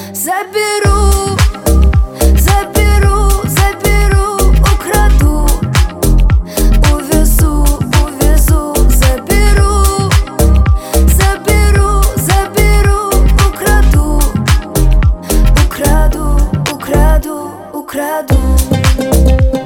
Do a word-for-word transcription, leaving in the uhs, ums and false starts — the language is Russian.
Заберу, заберу, заберу, украду, увезу, увезу, заберу, заберу, заберу, украду, украду, украду, украду.